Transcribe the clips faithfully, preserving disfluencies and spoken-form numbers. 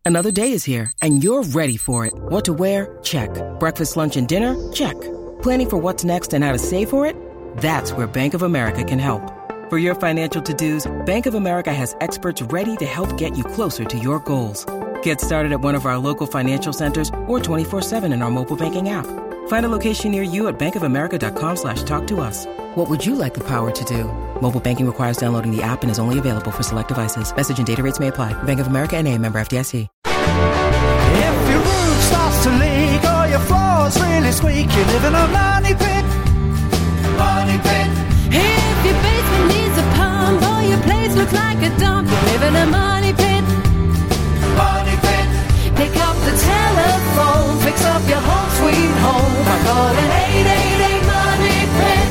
Another day is here, and you're ready for it. What to wear? Check. Breakfast, lunch, and dinner? Check. Planning for what's next and how to save for it? That's where Bank of America can help. For your financial to-dos, Bank of America has experts ready to help get you closer to your goals. Get started at one of our local financial centers or twenty-four seven in our mobile banking app. Find a location near you at bankofamerica.com slash talk to us. What would you like the power to do? Mobile banking requires downloading the app and is only available for select devices. Message and data rates may apply. Bank of America N A, member F D I C. If your roof starts to leak or your floor's really squeaky, you live in a money pit. Money pit. If your basement needs a pump or your place looks like a dump, you live in a money pit. Money pit. Pick up the telephone, fix up your home sweet home by calling eight eight eight money pit.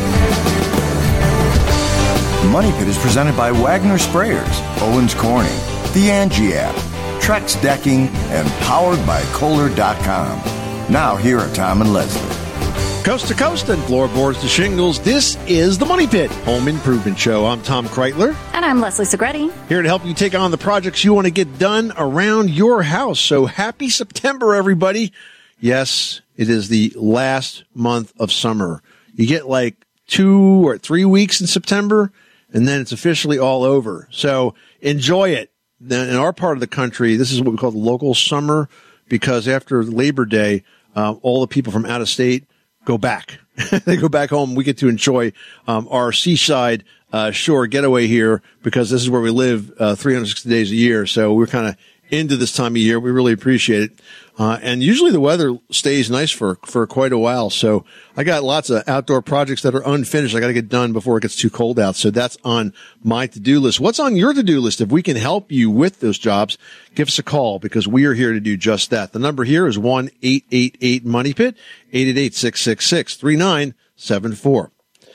Money Pit is presented by Wagner Sprayers, Owens Corning, the Angie app, Trex Decking, and powered by Kohler dot com. Now here are Tom and Leslie. Coast to coast and floorboards to shingles, this is the Money Pit Home Improvement Show. I'm Tom Kreitler. And I'm Leslie Segretti. Here to help you take on the projects you want to get done around your house. So happy September, everybody. Yes, it is the last month of summer. You get like two or three weeks in September, and then it's officially all over. So enjoy it. In our part of the country, this is what we call the local summer, because after Labor Day, uh, all the people from out of state go back. They go back home. We get to enjoy um, our seaside uh, shore getaway here, because this is where we live uh, three hundred sixty days a year. So we're kind of into this time of year. We really appreciate it. Uh, and usually the weather stays nice for, for quite a while. So I got lots of outdoor projects that are unfinished. I got to get done before it gets too cold out. So that's on my to-do list. What's on your to-do list? If we can help you with those jobs, give us a call, because we are here to do just that. The number here is one eight eight eight money pit, eight eight eight, six six six, three nine seven four.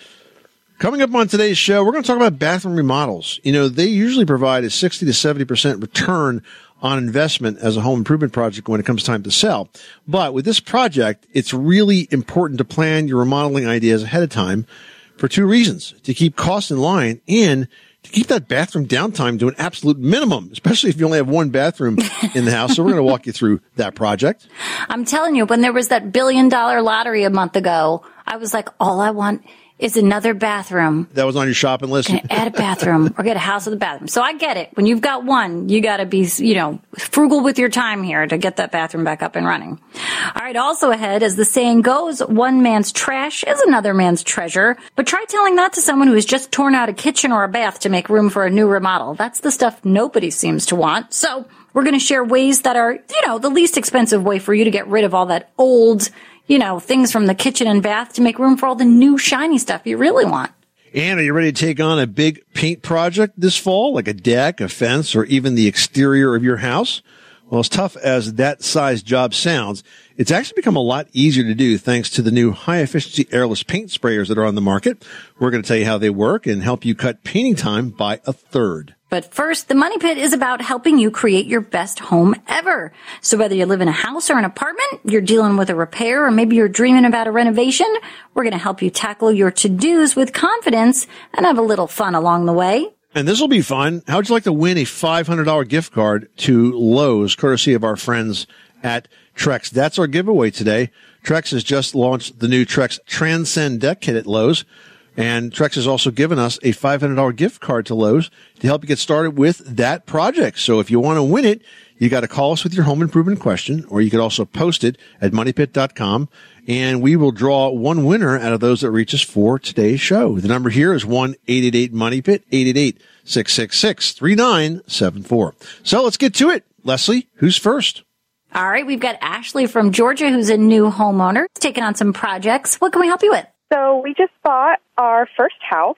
Coming up on today's show, we're going to talk about bathroom remodels. You know, they usually provide a sixty to seventy percent return on investment as a home improvement project when it comes time to sell. But with this project, it's really important to plan your remodeling ideas ahead of time for two reasons: to keep costs in line and to keep that bathroom downtime to an absolute minimum, especially if you only have one bathroom in the house. So we're going to walk you through that project. I'm telling you, when there was that billion dollar lottery a month ago, I was like, all I want is another bathroom. That was on your shopping list? Gonna add a bathroom or get a house with a bathroom. So I get it. When you've got one, you got to be, you know, frugal with your time here to get that bathroom back up and running. All right. Also ahead, as the saying goes, one man's trash is another man's treasure. But try telling that to someone who has just torn out a kitchen or a bath to make room for a new remodel. That's the stuff nobody seems to want. So we're going to share ways that are, you know, the least expensive way for you to get rid of all that old, you know, things from the kitchen and bath to make room for all the new shiny stuff you really want. And are you ready to take on a big paint project this fall, like a deck, a fence, or even the exterior of your house? Well, as tough as that size job sounds, it's actually become a lot easier to do thanks to the new high-efficiency airless paint sprayers that are on the market. We're going to tell you how they work and help you cut painting time by a third. But first, the Money Pit is about helping you create your best home ever. So whether you live in a house or an apartment, you're dealing with a repair, or maybe you're dreaming about a renovation, we're going to help you tackle your to-dos with confidence and have a little fun along the way. And this will be fun. How would you like to win a five hundred dollars gift card to Lowe's, courtesy of our friends at Trex? That's our giveaway today. Trex has just launched the new Trex Transcend Deck Kit at Lowe's. And Trex has also given us a five hundred dollars gift card to Lowe's to help you get started with that project. So if you want to win it, you got to call us with your home improvement question, or you could also post it at money pit dot com, and we will draw one winner out of those that reach us for today's show. The number here is one eight eight eight money pit, eight eight eight, six six six, three nine seven four. So let's get to it. Leslie, who's first? All right, we've got Ashley from Georgia, who's a new homeowner, taking on some projects. What can we help you with? So we just bought our first house,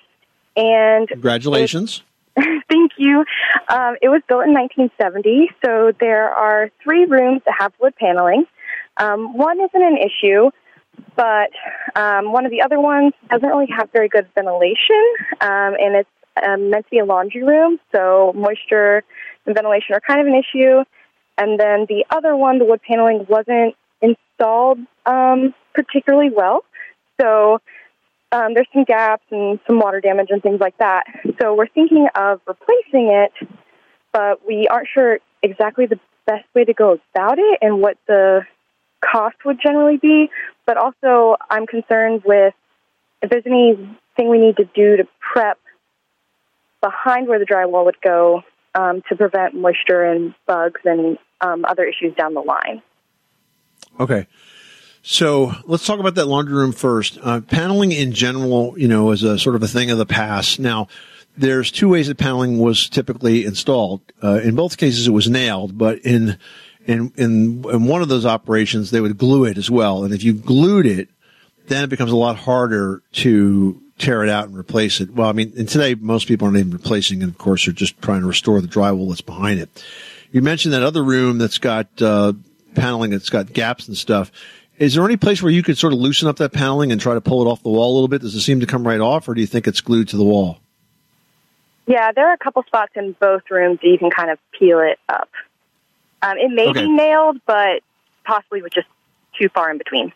and congratulations. It, thank you. Um, it was built in nineteen seventy, so there are three rooms that have wood paneling. Um, one isn't an issue, but um, one of the other ones doesn't really have very good ventilation, um, and it's um, meant to be a laundry room, so moisture and ventilation are kind of an issue. And then the other one, the wood paneling, wasn't installed um, particularly well. So um, there's some gaps and some water damage and things like that. So we're thinking of replacing it, but we aren't sure exactly the best way to go about it and what the cost would generally be. But also, I'm concerned with if there's anything we need to do to prep behind where the drywall would go um, to prevent moisture and bugs and um, other issues down the line. Okay. So let's talk about that laundry room first. Uh, paneling in general, you know, is a sort of a thing of the past. Now, there's two ways that paneling was typically installed. Uh, in both cases, it was nailed, but in, in, in, in one of those operations, they would glue it as well. And if you glued it, then it becomes a lot harder to tear it out and replace it. Well, I mean, and today, most people aren't even replacing it. Of course, they're just trying to restore the drywall that's behind it. You mentioned that other room that's got, uh, paneling that's got gaps and stuff. Is there any place where you could sort of loosen up that paneling and try to pull it off the wall a little bit? Does it seem to come right off, or do you think it's glued to the wall? Yeah, there are a couple spots in both rooms that you can kind of peel it up. Um, it may Okay. be nailed, but possibly with just too far in between.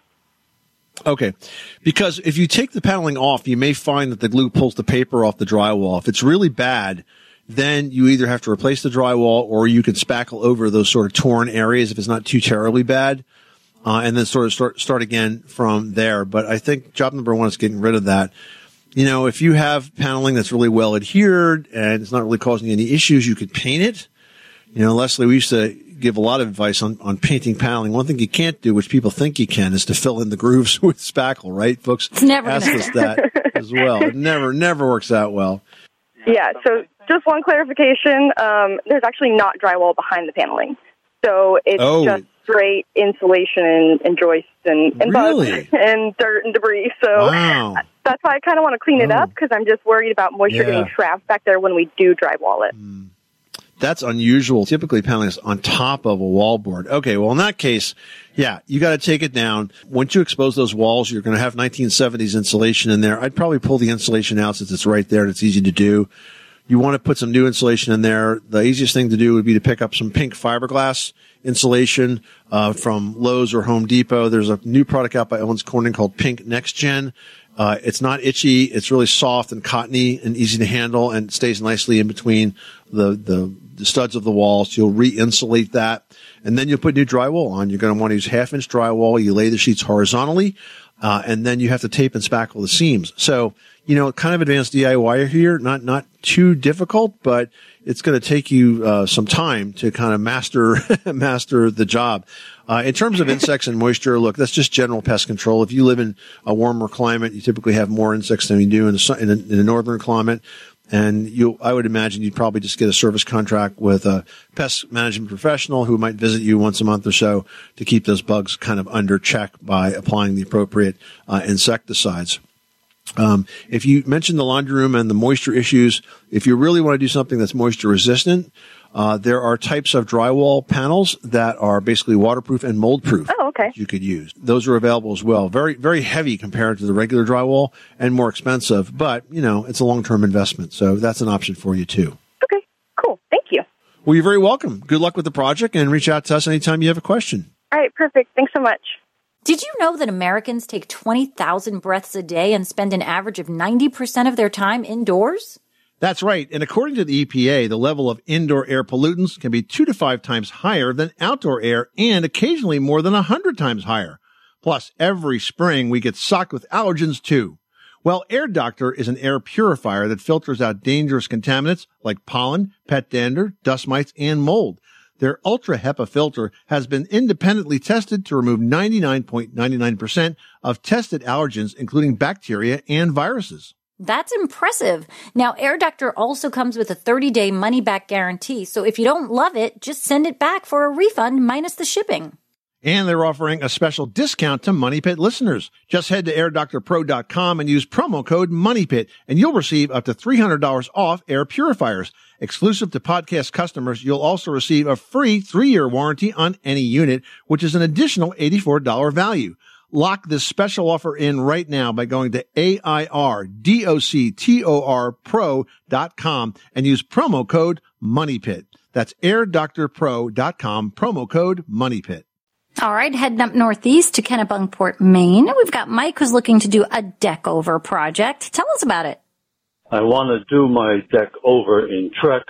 Okay. Because if you take the paneling off, you may find that the glue pulls the paper off the drywall. If it's really bad, then you either have to replace the drywall or you can spackle over those sort of torn areas if it's not too terribly bad. Uh, and then sort of start, start again from there. But I think job number one is getting rid of that. You know, if you have paneling that's really well adhered and it's not really causing you any issues, you could paint it. You know, Leslie, we used to give a lot of advice on, on painting paneling. One thing you can't do, which people think you can, is to fill in the grooves with spackle, right? Folks It's never ask gonna us that as well. It never, never works out well. Yeah, so just one clarification. Um, there's actually not drywall behind the paneling. So it's Oh. just straight insulation and, and joists and, and Really? bugs and dirt and debris. So Wow. that's why I kind of want to clean it Oh. up because I'm just worried about moisture Yeah. getting trapped back there when we do drywall it. That's unusual. Typically, paneling is on top of a wallboard. Okay, well, in that case, yeah, you got to take it down. Once you expose those walls, you're going to have nineteen seventies insulation in there. I'd probably pull the insulation out since it's right there and it's easy to do. You want to put some new insulation in there. The easiest thing to do would be to pick up some pink fiberglass insulation uh, from Lowe's or Home Depot. There's a new product out by Owens Corning called Pink Next Gen. Uh, it's not itchy. It's really soft and cottony and easy to handle, and it stays nicely in between the, the, the studs of the walls. You'll re-insulate that, and then you'll put new drywall on. You're going to want to use half-inch drywall. You lay the sheets horizontally, uh, and then you have to tape and spackle the seams. So, you know, kind of advanced D I Y here. Not not too difficult, but it's going to take you uh, some time to kind of master master the job. Uh, in terms of insects and moisture, look, that's just general pest control. If you live in a warmer climate, you typically have more insects than you do in the in a, in a northern climate. And you, I would imagine you'd probably just get a service contract with a pest management professional who might visit you once a month or so to keep those bugs kind of under check by applying the appropriate uh, insecticides. Um, if you mentioned the laundry room and the moisture issues, if you really want to do something that's moisture resistant, uh, there are types of drywall panels that are basically waterproof and mold proof. Oh, okay. You could use. Those are available as well. Very, very heavy compared to the regular drywall and more expensive, but you know, it's a long-term investment. So that's an option for you too. Okay, cool. Thank you. Well, you're very welcome. Good luck with the project and reach out to us anytime you have a question. All right, perfect. Thanks so much. Did you know that Americans take twenty thousand breaths a day and spend an average of ninety percent of their time indoors? That's right. And according to the E P A, the level of indoor air pollutants can be two to five times higher than outdoor air and occasionally more than a hundred times higher. Plus, every spring we get socked with allergens too. Well, Air Doctor is an air purifier that filters out dangerous contaminants like pollen, pet dander, dust mites, and mold. Their Ultra HEPA filter has been independently tested to remove ninety-nine point nine nine percent of tested allergens, including bacteria and viruses. That's impressive. Now, Air Doctor also comes with a thirty-day money-back guarantee, so if you don't love it, just send it back for a refund minus the shipping. And they're offering a special discount to Money Pit listeners. Just head to air doctor pro dot com and use promo code MONEYPIT, and you'll receive up to three hundred dollars off air purifiers. Exclusive to podcast customers, you'll also receive a free three-year warranty on any unit, which is an additional eighty-four dollars value. Lock this special offer in right now by going to A I R D O C T O R pro dot com and use promo code MONEYPIT. That's air doctor pro dot com, promo code MONEYPIT. All right, heading up northeast to Kennebunkport, Maine. We've got Mike who's looking to do a deck over project. Tell us about it. I want to do my deck over in Trex,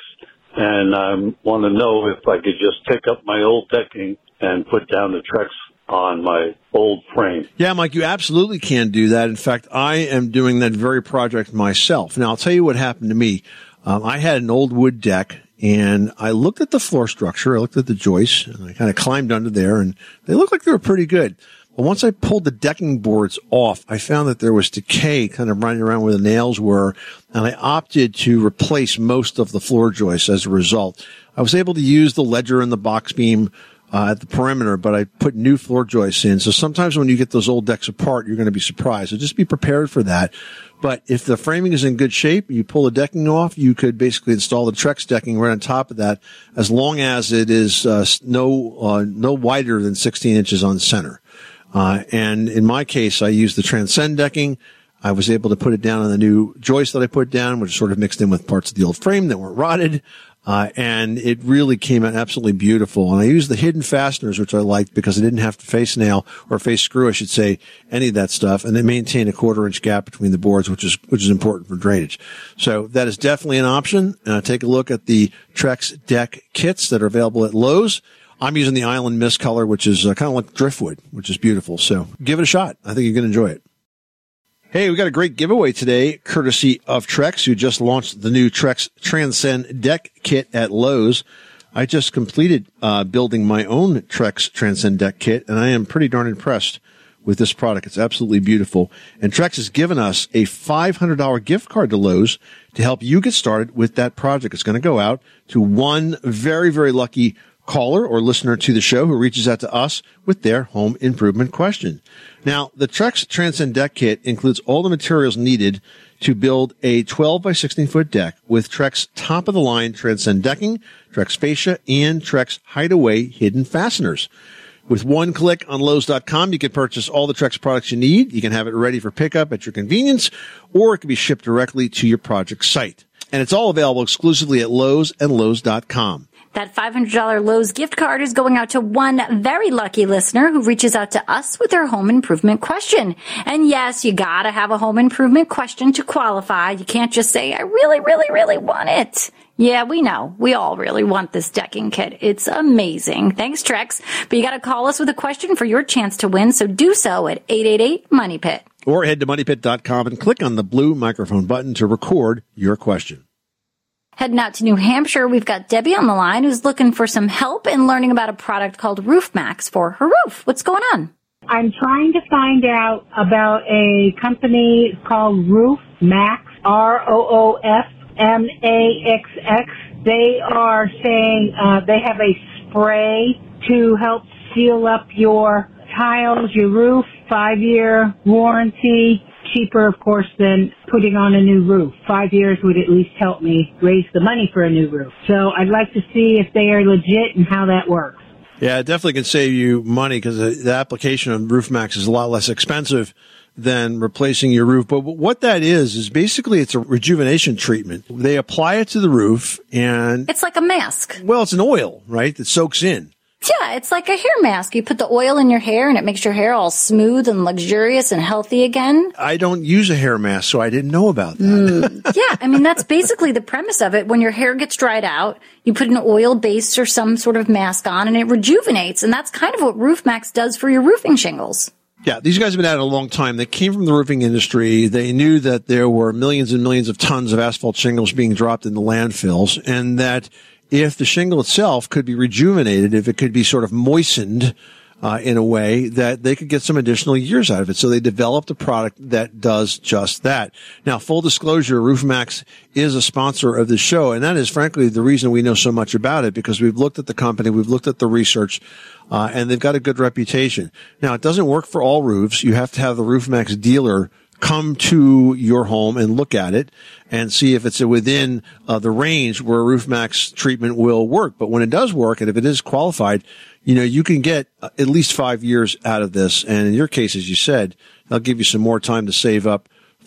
and I want to know if I could just take up my old decking and put down the Trex on my old frame. Yeah, Mike, you absolutely can do that. In fact, I am doing that very project myself. Now, I'll tell you what happened to me. Um, I had an old wood deck, and I looked at the floor structure. I looked at the joists, and I kind of climbed under there, and they looked like they were pretty good. But once I pulled the decking boards off, I found that there was decay kind of running around where the nails were, and I opted to replace most of the floor joists as a result. I was able to use the ledger and the box beam Uh, at the perimeter, but I put new floor joists in. So sometimes when you get those old decks apart, you're going to be surprised. So just be prepared for that. But if the framing is in good shape, you pull the decking off, you could basically install the Trex decking right on top of that, as long as it is uh, no uh, no wider than sixteen inches on center. Uh, and in my case, I used the Transcend decking. I was able to put it down on the new joist that I put down, which sort of mixed in with parts of the old frame that weren't rotted. Uh, and it really came out absolutely beautiful. And I used the hidden fasteners, which I liked because I didn't have to face nail or face screw, I should say, any of that stuff. And they maintain a quarter inch gap between the boards, which is, which is important for drainage. So that is definitely an option. Uh, take a look at the Trex deck kits that are available at Lowe's. I'm using the Island Mist color, which is uh, kind of like driftwood, which is beautiful. So give it a shot. I think you're going to enjoy it. Hey, we got a great giveaway today, courtesy of Trex, who just launched the new Trex Transcend Deck Kit at Lowe's. I just completed uh building my own Trex Transcend Deck Kit, and I am pretty darn impressed with this product. It's absolutely beautiful. And Trex has given us a five hundred dollars gift card to Lowe's to help you get started with that project. It's going to go out to one very, very lucky caller or listener to the show who reaches out to us with their home improvement question. Now, the Trex Transcend Deck Kit includes all the materials needed to build a twelve by sixteen foot deck with Trex top-of-the-line Transcend decking, Trex fascia, and Trex Hideaway hidden fasteners. With one click on Lowe's dot com, you can purchase all the Trex products you need. You can have it ready for pickup at your convenience, or it can be shipped directly to your project site. And it's all available exclusively at Lowe's and Lowe's dot com. That five hundred dollars Lowe's gift card is going out to one very lucky listener who reaches out to us with their home improvement question. And yes, you gotta have a home improvement question to qualify. You can't just say, I really, really, really want it. Yeah, we know. We all really want this decking kit. It's amazing. Thanks, Trex. But you gotta call us with a question for your chance to win, so do so at eight eight eight, money pit. Or head to money pit dot com and click on the blue microphone button to record your question. Heading out to New Hampshire, we've got Debbie on the line who's looking for some help in learning about a product called Roof Max for her roof. What's going on? I'm trying to find out about a company called Roof Max, R O O F M A X X. They are saying uh, they have a spray to help seal up your tiles, your roof, five-year warranty. Cheaper, of course, than putting on a new roof. Five years would at least help me raise the money for a new roof. So I'd like to see if they are legit and how that works. Yeah, it definitely can save you money because the, the application of Roof Max is a lot less expensive than replacing your roof. But what that is, is basically it's a rejuvenation treatment. They apply it to the roof and... It's like a mask. Well, it's an oil, right, that soaks in. Yeah, it's like a hair mask. You put the oil in your hair and it makes your hair all smooth and luxurious and healthy again. I don't use a hair mask, so I didn't know about that. Mm. Yeah, I mean, that's basically the premise of it. When your hair gets dried out, you put an oil base or some sort of mask on and it rejuvenates. And that's kind of what Roof Max does for your roofing shingles. Yeah, these guys have been at it a long time. They came from the roofing industry. They knew that there were millions and millions of tons of asphalt shingles being dropped in the landfills, and that if the shingle itself could be rejuvenated, if it could be sort of moistened uh, in a way, that they could get some additional years out of it. So they developed a product that does just that. Now, full disclosure, Roof Max is a sponsor of the show, and that is frankly the reason we know so much about it, because we've looked at the company, we've looked at the research, uh, and they've got a good reputation. Now, it doesn't work for all roofs. You have to have the Roof Max dealer come to your home and look at it and see if it's within uh, the range where a Roof Max treatment will work. But when it does work, and if it is qualified, you know, you can get at least five years out of this. And in your case, as you said, they'll give you some more time to save up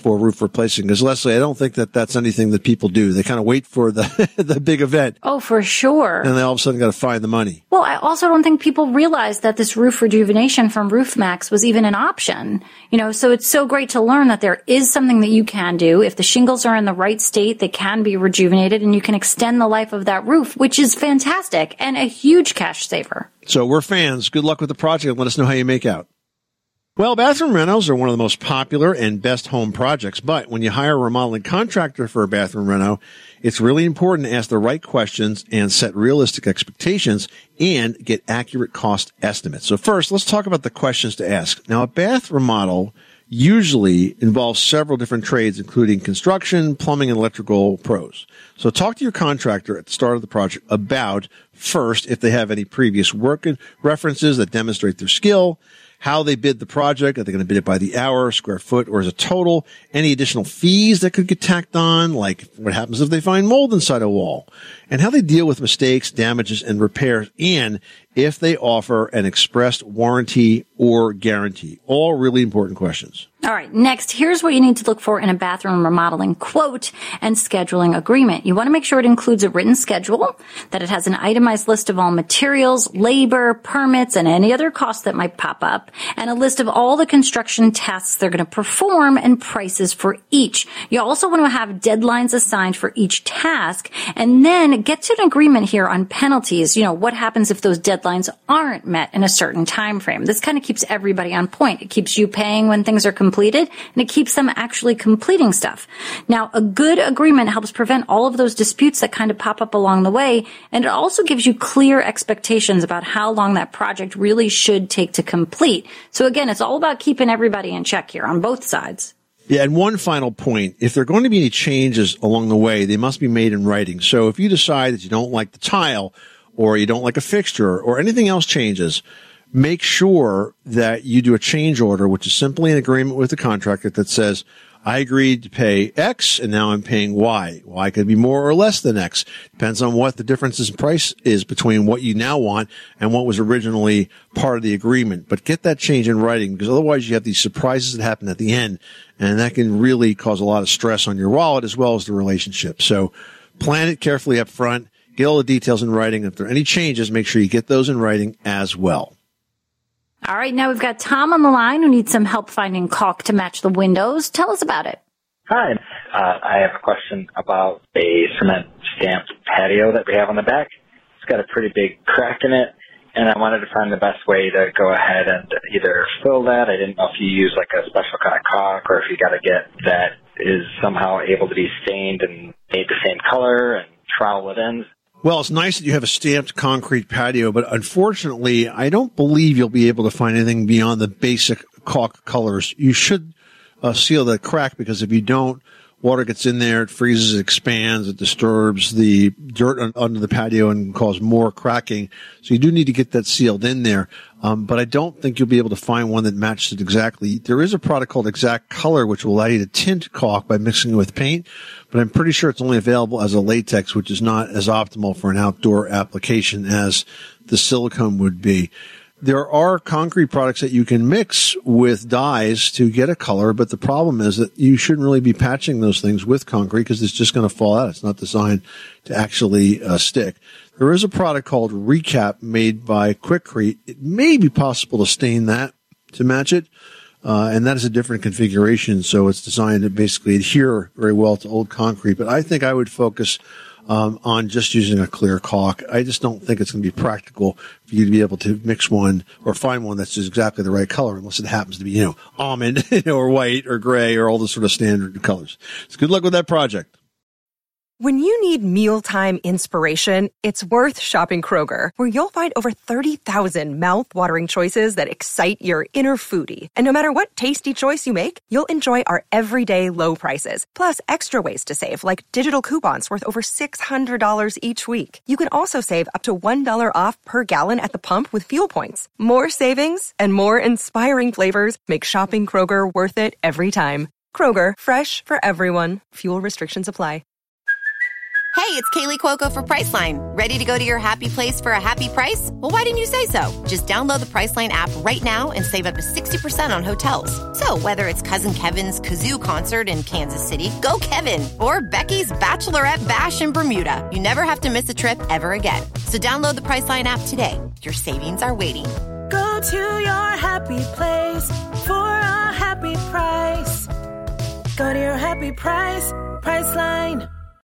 for roof replacing. Because Leslie, I don't think that that's anything that people do. They kind of wait for the the big event. Oh, for sure. And they all of a sudden got to find the money. Well, I also don't think people realize that this roof rejuvenation from RoofMax was even an option. You know, so it's so great to learn that there is something that you can do. If the shingles are in the right state, they can be rejuvenated and you can extend the life of that roof, which is fantastic and a huge cash saver. So we're fans. Good luck with the project. Let us know how you make out. Well, bathroom renos are one of the most popular and best home projects, but when you hire a remodeling contractor for a bathroom reno, it's really important to ask the right questions and set realistic expectations and get accurate cost estimates. So first, let's talk about the questions to ask. Now, a bath remodel usually involves several different trades, including construction, plumbing, and electrical pros. So talk to your contractor at the start of the project about, first, if they have any previous work references that demonstrate their skill, how they bid the project. Are they going to bid it by the hour, square foot, or as a total? Any additional fees that could get tacked on, like what happens if they find mold inside a wall, and how they deal with mistakes, damages, and repairs, and if they offer an expressed warranty or guarantee. All really important questions. All right. Next, here's what you need to look for in a bathroom remodeling quote and scheduling agreement. You want to make sure it includes a written schedule, that it has an itemized list of all materials, labor, permits, and any other costs that might pop up, and a list of all the construction tasks they're going to perform and prices for each. You also want to have deadlines assigned for each task, and then get to an agreement here on penalties. You know, what happens if those deadlines aren't met in a certain time frame? This kind of keeps everybody on point. It keeps you paying when things are completed. completed, and it keeps them actually completing stuff. Now, a good agreement helps prevent all of those disputes that kind of pop up along the way, and it also gives you clear expectations about how long that project really should take to complete. So again, it's all about keeping everybody in check here on both sides. Yeah, and one final point, if there are going to be any changes along the way, they must be made in writing. So if you decide that you don't like the tile, or you don't like a fixture, or anything else changes, make sure that you do a change order, which is simply an agreement with the contractor that says, I agreed to pay X and now I'm paying Y. Y could be more or less than X. Depends on what the difference in price is between what you now want and what was originally part of the agreement. But get that change in writing, because otherwise you have these surprises that happen at the end, and that can really cause a lot of stress on your wallet as well as the relationship. So plan it carefully up front. Get all the details in writing. If there are any changes, make sure you get those in writing as well. All right, now we've got Tom on the line who needs some help finding caulk to match the windows. Tell us about it. Hi. Uh, I have a question about a cement stamped patio that we have on the back. It's got a pretty big crack in it, and I wanted to find the best way to go ahead and either fill that. I didn't know if you use like a special kind of caulk, or if you got to get that is somehow able to be stained and made the same color and trowel it in. Well, it's nice that you have a stamped concrete patio, but unfortunately, I don't believe you'll be able to find anything beyond the basic caulk colors. You should uh, seal the crack, because if you don't, water gets in there, it freezes, it expands, it disturbs the dirt un- under the patio and cause more cracking. So you do need to get that sealed in there. Um, but I don't think you'll be able to find one that matches it exactly. There is a product called Exact Color, which will allow you to tint caulk by mixing it with paint, but I'm pretty sure it's only available as a latex, which is not as optimal for an outdoor application as the silicone would be. There are concrete products that you can mix with dyes to get a color, but the problem is that you shouldn't really be patching those things with concrete, because it's just going to fall out. It's not designed to actually uh, stick. There is a product called Recap made by Quikrete. It may be possible to stain that to match it, uh, and that is a different configuration, so it's designed to basically adhere very well to old concrete. But I think I would focus Um, on just using a clear caulk. I just don't think it's going to be practical for you to be able to mix one or find one that's just exactly the right color, unless it happens to be, you know, almond or white or gray or all the sort of standard colors. So good luck with that project. When you need mealtime inspiration, it's worth shopping Kroger, where you'll find over thirty thousand mouth-watering choices that excite your inner foodie. And no matter what tasty choice you make, you'll enjoy our everyday low prices, plus extra ways to save, like digital coupons worth over six hundred dollars each week. You can also save up to one dollar off per gallon at the pump with fuel points. More savings and more inspiring flavors make shopping Kroger worth it every time. Kroger, fresh for everyone. Fuel restrictions apply. Hey, it's Kaylee Cuoco for Priceline. Ready to go to your happy place for a happy price? Well, why didn't you say so? Just download the Priceline app right now and save up to sixty percent on hotels. So whether it's Cousin Kevin's Kazoo Concert in Kansas City, go Kevin, or Becky's Bachelorette Bash in Bermuda, you never have to miss a trip ever again. So download the Priceline app today. Your savings are waiting. Go to your happy place for a happy price. Go to your happy price, Priceline.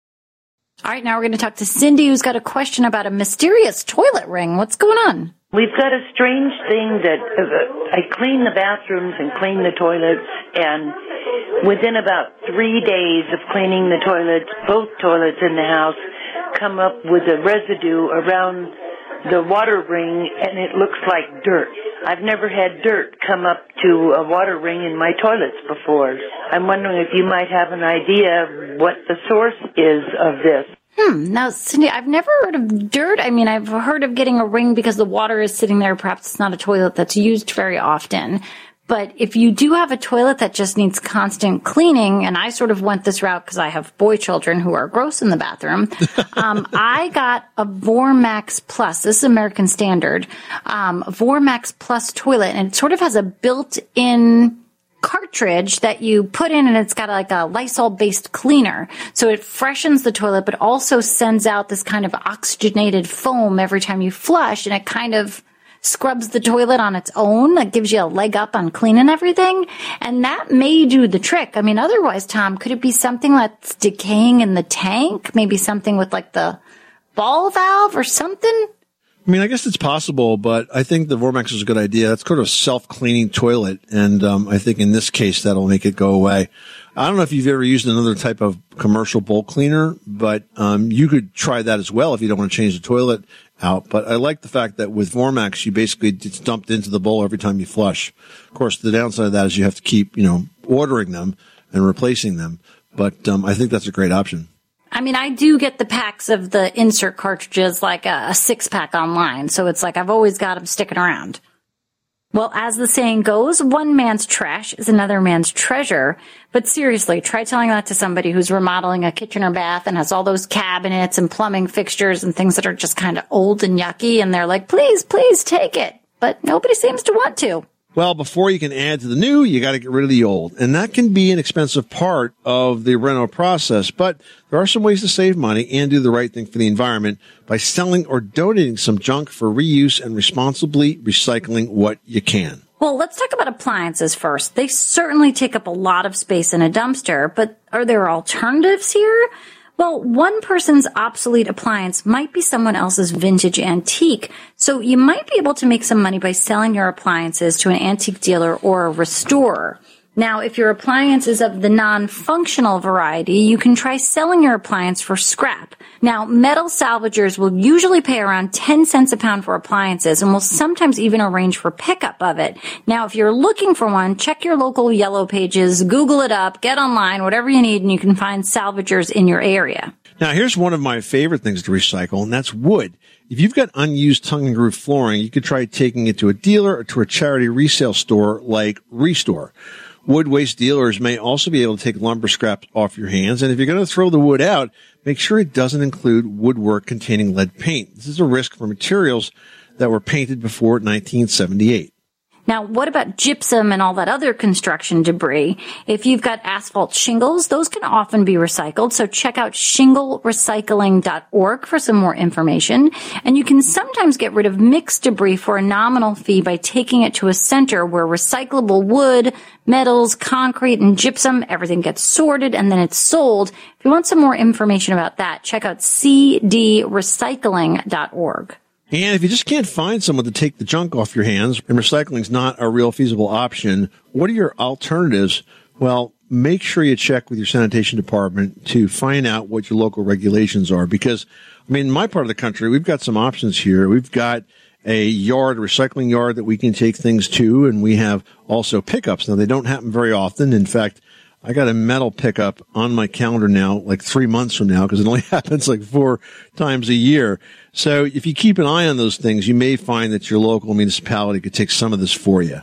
All right, now we're going to talk to Cindy, who's got a question about a mysterious toilet ring. What's going on? We've got a strange thing that uh, I clean the bathrooms and clean the toilets, and within about three days of cleaning the toilets, both toilets in the house come up with a residue around the water ring, and it looks like dirt. I've never had dirt come up to a water ring in my toilets before. I'm wondering if you might have an idea of what the source is of this. Hmm. Now, Cindy, I've never heard of dirt. I mean, I've heard of getting a ring because the water is sitting there. Perhaps it's not a toilet that's used very often. But if you do have a toilet that just needs constant cleaning, and I sort of went this route because I have boy children who are gross in the bathroom, um, I got a Vormax Plus. This is American Standard. Um, Vormax Plus toilet, and it sort of has a built-in cartridge that you put in, and it's got like a Lysol-based cleaner. So it freshens the toilet, but also sends out this kind of oxygenated foam every time you flush, and it kind of scrubs the toilet on its own. That gives you a leg up on cleaning everything. And that may do the trick. I mean, otherwise, Tom, could it be something that's decaying in the tank? Maybe something with like the ball valve or something? I mean, I guess it's possible, but I think the Vormax is a good idea. That's kind of a self-cleaning toilet, and um, I think in this case that'll make it go away. I don't know if you've ever used another type of commercial bowl cleaner, but um, you could try that as well if you don't want to change the toilet out. But I like the fact that with Vormax, you basically, it's dumped into the bowl every time you flush. Of course, the downside of that is you have to keep, you know, ordering them and replacing them. But um, I think that's a great option. I mean, I do get the packs of the insert cartridges, like a, a six-pack online. So it's like I've always got them sticking around. Well, as the saying goes, one man's trash is another man's treasure. But seriously, try telling that to somebody who's remodeling a kitchen or bath and has all those cabinets and plumbing fixtures and things that are just kind of old and yucky. And they're like, please, please take it. But nobody seems to want to. Well, before you can add to the new, you got to get rid of the old. And that can be an expensive part of the reno process. But there are some ways to save money and do the right thing for the environment by selling or donating some junk for reuse and responsibly recycling what you can. Well, let's talk about appliances first. They certainly take up a lot of space in a dumpster, but are there alternatives here? Well, one person's obsolete appliance might be someone else's vintage antique, so you might be able to make some money by selling your appliances to an antique dealer or a restorer. Now, if your appliance is of the non-functional variety, you can try selling your appliance for scrap. Now, metal salvagers will usually pay around ten cents a pound for appliances and will sometimes even arrange for pickup of it. Now, if you're looking for one, check your local Yellow Pages, Google it up, get online, whatever you need, and you can find salvagers in your area. Now, here's one of my favorite things to recycle, and that's wood. If you've got unused tongue and groove flooring, you could try taking it to a dealer or to a charity resale store like Restore. Wood waste dealers may also be able to take lumber scraps off your hands. And if you're going to throw the wood out, make sure it doesn't include woodwork containing lead paint. This is a risk for materials that were painted before nineteen seventy-eight. Now, what about gypsum and all that other construction debris? If you've got asphalt shingles, those can often be recycled. So check out shingle recycling dot org for some more information. And you can sometimes get rid of mixed debris for a nominal fee by taking it to a center where recyclable wood, metals, concrete, and gypsum, everything gets sorted and then it's sold. If you want some more information about that, check out c d recycling dot org. And if you just can't find someone to take the junk off your hands and recycling's not a real feasible option, what are your alternatives? Well, make sure you check with your sanitation department to find out what your local regulations are. Because, I mean, in my part of the country, we've got some options here. We've got a yard, a recycling yard that we can take things to, and we have also pickups. Now, they don't happen very often. In fact, I got a metal pickup on my calendar now, like three months from now, because it only happens like four times a year. So if you keep an eye on those things, you may find that your local municipality could take some of this for you.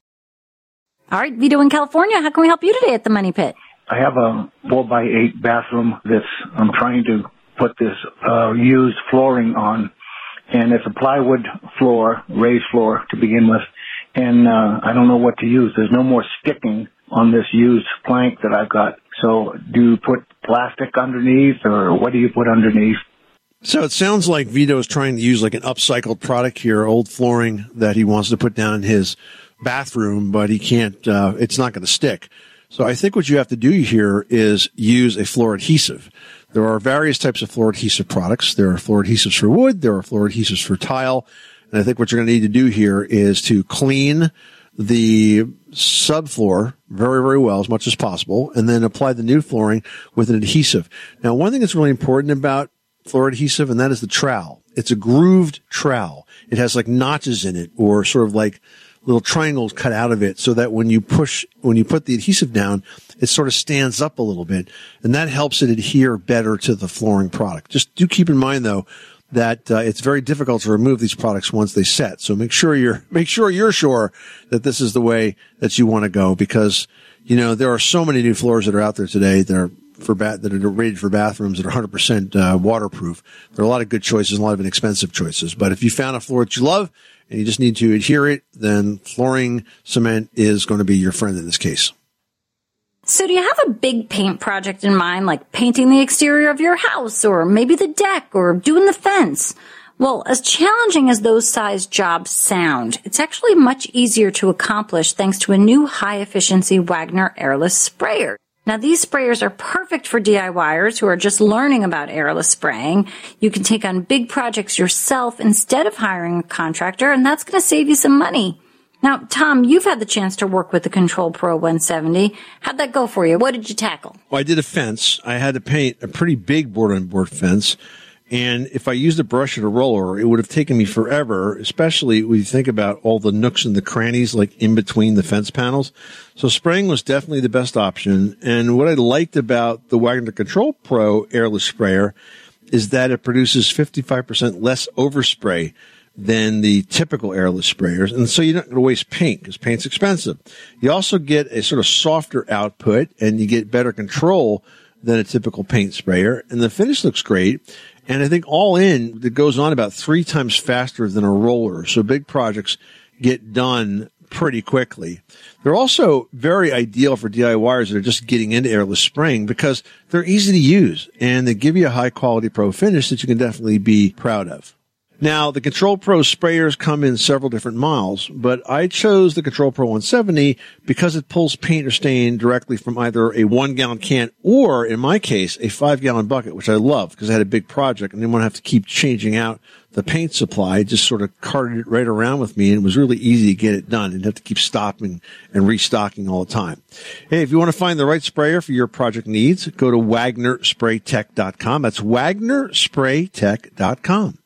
All right, Vito in California, how can we help you today at the Money Pit? I have a four by eight bathroom that's I'm trying to put this uh, used flooring on. And it's a plywood floor, raised floor to begin with. And uh, I don't know what to use. There's no more sticking on this used plank that I've got. So do you put plastic underneath, or what do you put underneath? So it sounds like Vito is trying to use like an upcycled product here, old flooring that he wants to put down in his bathroom, but he can't, uh, it's not going to stick. So I think what you have to do here is use a floor adhesive. There are various types of floor adhesive products. There are floor adhesives for wood. There are floor adhesives for tile. And I think what you're going to need to do here is to clean the subfloor very, very well, as much as possible, and then apply the new flooring with an adhesive. Now, one thing that's really important about floor adhesive, and that is the trowel. It's a grooved trowel. It has like notches in it, or sort of like little triangles cut out of it, so that when you push, when you put the adhesive down, it sort of stands up a little bit, and that helps it adhere better to the flooring product. Just do keep in mind, though, that uh, it's very difficult to remove these products once they set. So make sure you're make sure you're sure that this is the way that you want to go, because you know there are so many new floors that are out there today that are for ba- that are rated for bathrooms that are one hundred percent uh, waterproof. There are a lot of good choices and a lot of inexpensive choices. But if you found a floor that you love and you just need to adhere it, then flooring cement is going to be your friend in this case. So do you have a big paint project in mind, like painting the exterior of your house, or maybe the deck, or doing the fence? Well, as challenging as those size jobs sound, it's actually much easier to accomplish thanks to a new high-efficiency Wagner airless sprayer. Now, these sprayers are perfect for DIYers who are just learning about airless spraying. You can take on big projects yourself instead of hiring a contractor, and that's going to save you some money. Now, Tom, you've had the chance to work with the Control Pro one seventy. How'd that go for you? What did you tackle? Well, I did a fence. I had to paint a pretty big board-on-board fence. And if I used a brush and a roller, it would have taken me forever, especially when you think about all the nooks and the crannies, like in between the fence panels. So spraying was definitely the best option. And what I liked about the Wagner Control Pro airless sprayer is that it produces fifty-five percent less overspray than the typical airless sprayers. And so you're not going to waste paint, because paint's expensive. You also get a sort of softer output, and you get better control than a typical paint sprayer. And the finish looks great. And I think all in, it goes on about three times faster than a roller. So big projects get done pretty quickly. They're also very ideal for DIYers that are just getting into airless spraying, because they're easy to use and they give you a high quality pro finish that you can definitely be proud of. Now, the Control Pro sprayers come in several different models, but I chose the Control Pro one seventy because it pulls paint or stain directly from either a one-gallon can or, in my case, a five-gallon bucket, which I love because I had a big project and didn't want to have to keep changing out the paint supply. I just sort of carted it right around with me, and it was really easy to get it done. I didn't have to keep stopping and restocking all the time. Hey, if you want to find the right sprayer for your project needs, go to Wagner Spray Tech dot com. That's Wagner Spray Tech dot com.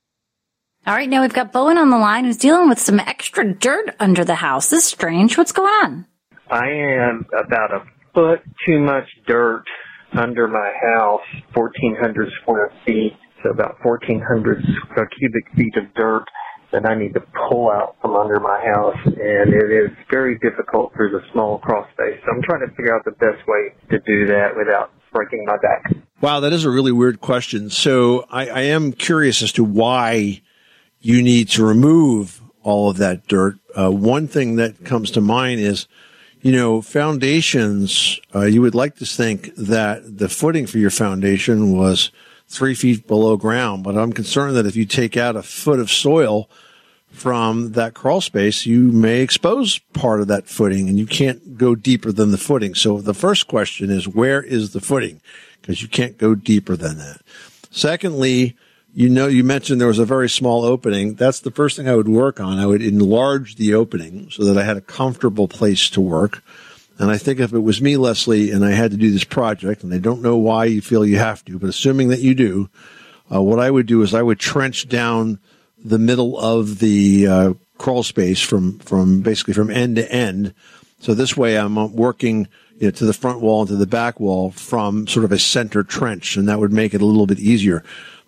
All right, now we've got Bowen on the line who's dealing with some extra dirt under the house. This is strange. What's going on? I am about a foot too much dirt under my house, fourteen hundred square feet, so about fourteen hundred cubic feet of dirt that I need to pull out from under my house, and it is very difficult through the small crawl space. So I'm trying to figure out the best way to do that without breaking my back. Wow, that is a really weird question. So I, I am curious as to why you need to remove all of that dirt. Uh, one thing that comes to mind is, you know, foundations, uh, you would like to think that the footing for your foundation was three feet below ground, but I'm concerned that if you take out a foot of soil from that crawl space, you may expose part of that footing, and you can't go deeper than the footing. So the first question is, where is the footing? Because you can't go deeper than that. Secondly, You know, you mentioned there was a very small opening. That's the first thing I would work on. I would enlarge the opening so that I had a comfortable place to work. And I think if it was me, Leslie, and I had to do this project, and I don't know why you feel you have to, but assuming that you do, uh, what I would do is I would trench down the middle of the uh, crawl space from, from basically from end to end. So this way I'm working, you know, to the front wall and to the back wall from sort of a center trench, and that would make it a little bit easier.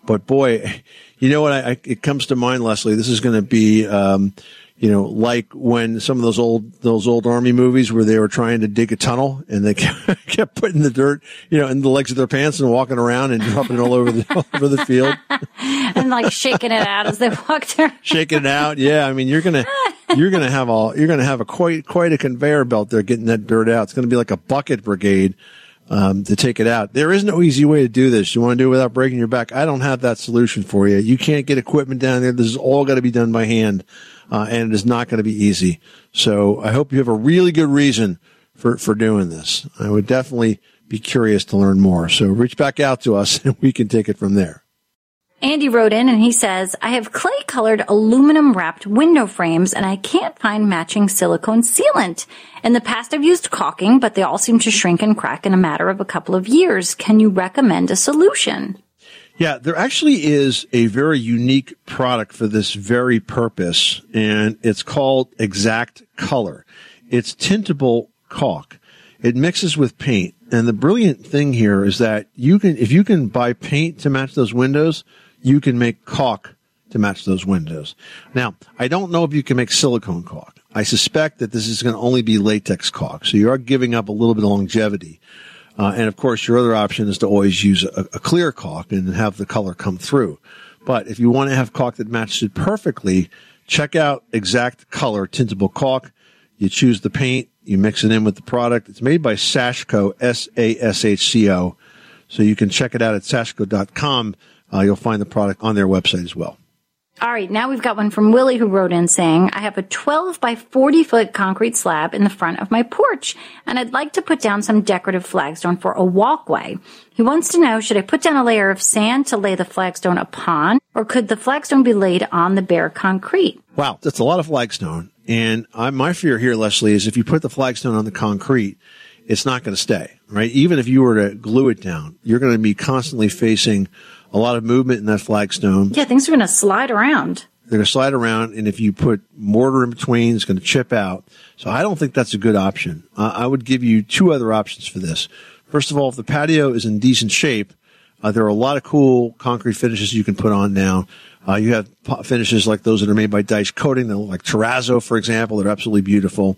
But boy, you know what? I, I, it comes to mind, Leslie. This is going to be, um, you know, like when some of those old those old army movies where they were trying to dig a tunnel and they kept putting the dirt, you know, in the legs of their pants and walking around and dropping it all over the all over the field and like shaking it out as they walked there. Shaking it out, yeah. I mean, you're gonna you're gonna have all you're gonna have a quite quite a conveyor belt there getting that dirt out. It's gonna be like a bucket brigade. Um, to take it out. There is no easy way to do this. You want to do it without breaking your back? I don't have that solution for you. You can't get equipment down there. This is all got to be done by hand, uh, and it is not going to be easy. So I hope you have a really good reason for, for doing this. I would definitely be curious to learn more. So reach back out to us and we can take it from there. Andy wrote in and he says, I have clay-colored aluminum-wrapped window frames and I can't find matching silicone sealant. In the past, I've used caulking, but they all seem to shrink and crack in a matter of a couple of years. Can you recommend a solution? Yeah, there actually is a very unique product for this very purpose, and it's called Exact Color. It's tintable caulk. It mixes with paint, and the brilliant thing here is that you can, if you can buy paint to match those windows, you can make caulk to match those windows. Now, I don't know if you can make silicone caulk. I suspect that this is going to only be latex caulk, so you are giving up a little bit of longevity. Uh, and of course, your other option is to always use a, a clear caulk and have the color come through. But if you want to have caulk that matches it perfectly, check out Exact Color Tintable Caulk. You choose the paint, you mix it in with the product. It's made by Sashco, S A S H C O. So you can check it out at sashco dot com. Uh, you'll find the product on their website as well. All right, now we've got one from Willie who wrote in saying, I have a twelve by forty foot concrete slab in the front of my porch, and I'd like to put down some decorative flagstone for a walkway. He wants to know, should I put down a layer of sand to lay the flagstone upon, or could the flagstone be laid on the bare concrete? Wow, that's a lot of flagstone. And I, my fear here, Leslie, is if you put the flagstone on the concrete, it's not going to stay, right? Even if you were to glue it down, you're going to be constantly facing a lot of movement in that flagstone. Yeah, things are going to slide around. They're going to slide around, and if you put mortar in between, it's going to chip out. So I don't think that's a good option. Uh, I would give you two other options for this. First of all, if the patio is in decent shape, uh, there are a lot of cool concrete finishes you can put on now. Uh, you have finishes like those that are made by Dice Coating, that look like terrazzo, for example. They're absolutely beautiful.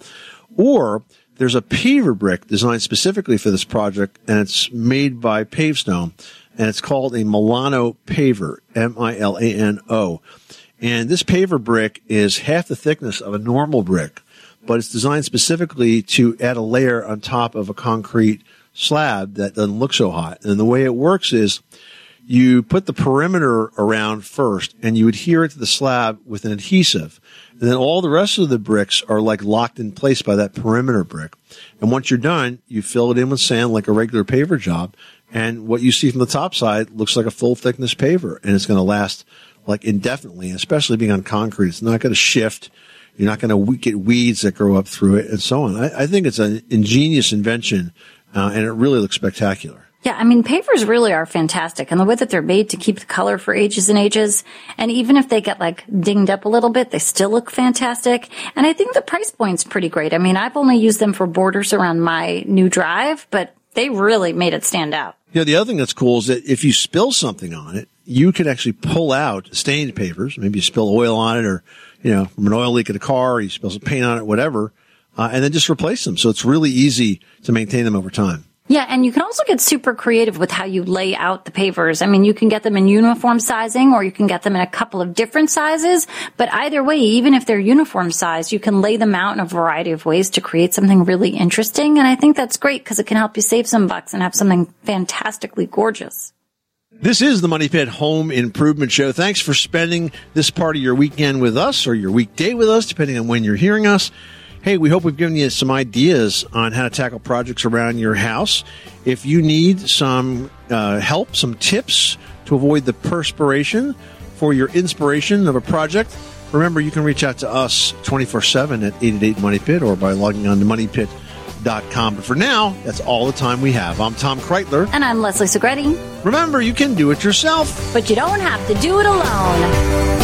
Or there's a paver brick designed specifically for this project, and it's made by Pavestone. And it's called a Milano paver, M I L A N O. And this paver brick is half the thickness of a normal brick, but it's designed specifically to add a layer on top of a concrete slab that doesn't look so hot. And the way it works is you put the perimeter around first, and you adhere it to the slab with an adhesive. And then all the rest of the bricks are like locked in place by that perimeter brick. And once you're done, you fill it in with sand like a regular paver job. And what you see from the top side looks like a full thickness paver, and it's going to last like indefinitely, especially being on concrete. It's not going to shift. You're not going to get weeds that grow up through it and so on. I, I think it's an ingenious invention, uh, and it really looks spectacular. Yeah, I mean, pavers really are fantastic, and the way that they're made to keep the color for ages and ages, and even if they get like dinged up a little bit, they still look fantastic. And I think the price point's pretty great. I mean, I've only used them for borders around my new drive, but they really made it stand out. You know, the other thing that's cool is that if you spill something on it, you can actually pull out stained pavers. Maybe you spill oil on it, or, you know, from an oil leak in a car, or you spill some paint on it, whatever, uh, and then just replace them. So it's really easy to maintain them over time. Yeah, and you can also get super creative with how you lay out the pavers. I mean, you can get them in uniform sizing, or you can get them in a couple of different sizes. But either way, even if they're uniform size, you can lay them out in a variety of ways to create something really interesting. And I think that's great because it can help you save some bucks and have something fantastically gorgeous. This is the Money Pit Home Improvement Show. Thanks for spending this part of your weekend with us, or your weekday with us, depending on when you're hearing us. Hey, we hope we've given you some ideas on how to tackle projects around your house. If you need some uh, help, some tips to avoid the perspiration for your inspiration of a project, remember you can reach out to us twenty-four seven at eight eight eight Money Pit, or by logging on to money pit dot com. But for now, that's all the time we have. I'm Tom Kreitler. And I'm Leslie Segretti. Remember, you can do it yourself, but you don't have to do it alone.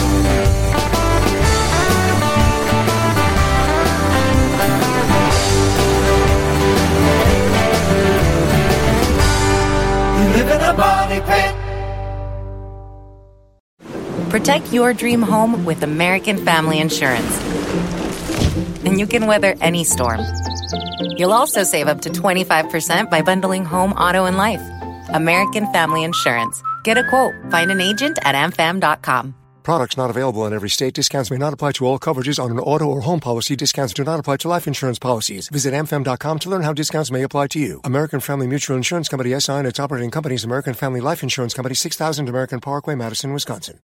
Live in a money pit. Protect your dream home with American Family Insurance. And you can weather any storm. You'll also save up to twenty-five percent by bundling home, auto, and life. American Family Insurance. Get a quote. Find an agent at a m fam dot com. Products not available in every state. Discounts may not apply to all coverages on an auto or home policy. Discounts do not apply to life insurance policies. Visit a m fam dot com to learn how discounts may apply to you. American Family Mutual Insurance Company, S I and its operating companies, American Family Life Insurance Company, six thousand American Parkway, Madison, Wisconsin.